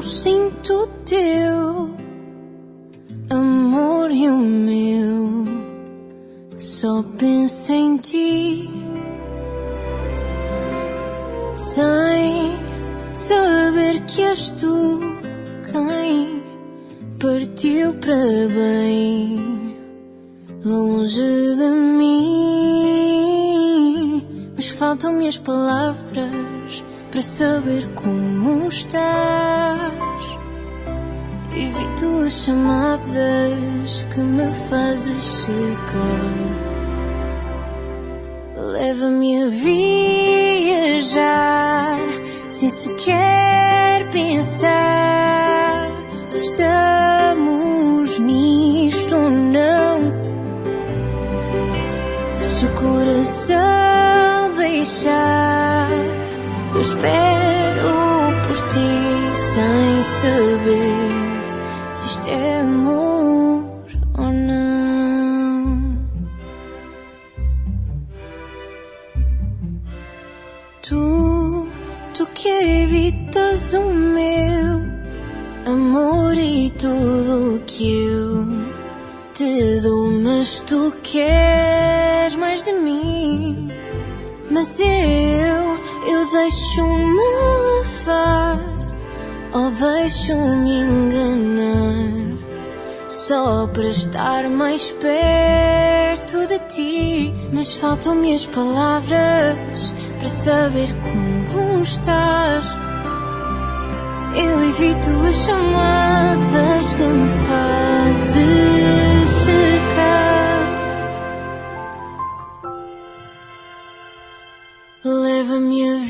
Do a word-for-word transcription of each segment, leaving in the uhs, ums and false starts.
sinto o teu amor e o meu, só penso em ti, sem saber que és tu quem partiu para bem, longe de mim. Mas faltam-me as palavras para saber como estás. Evito as chamadas que me fazes chegar. Leva-me a viajar sem sequer pensar se estamos nisto ou não. Se o coração deixar, eu espero por ti sem saber se isto é amor ou não. Tu, tu que evitas o meu amor e tudo o que eu te dou, mas tu queres mais de mim. Mas eu, eu deixo-me levar, ou deixo-me enganar, só para estar mais perto de ti. Mas faltam-me as palavras para saber como estás. Eu evito as chamadas que me fazes chegar. Leva-me a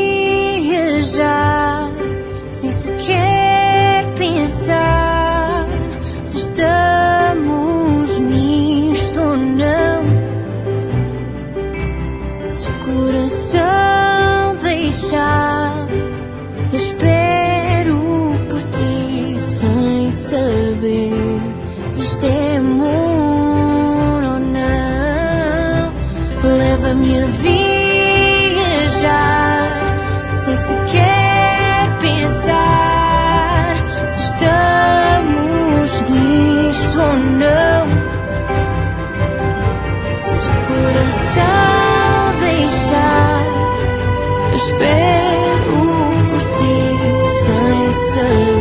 viajar sem sequer pensar se estamos nisto ou não. Se o coração deixar, eu espero por ti sem saber se isto é amor ou não. Leva-me a viajar sem sequer pensar se estamos nisto ou não. Se o coração deixar, eu espero por ti sem saber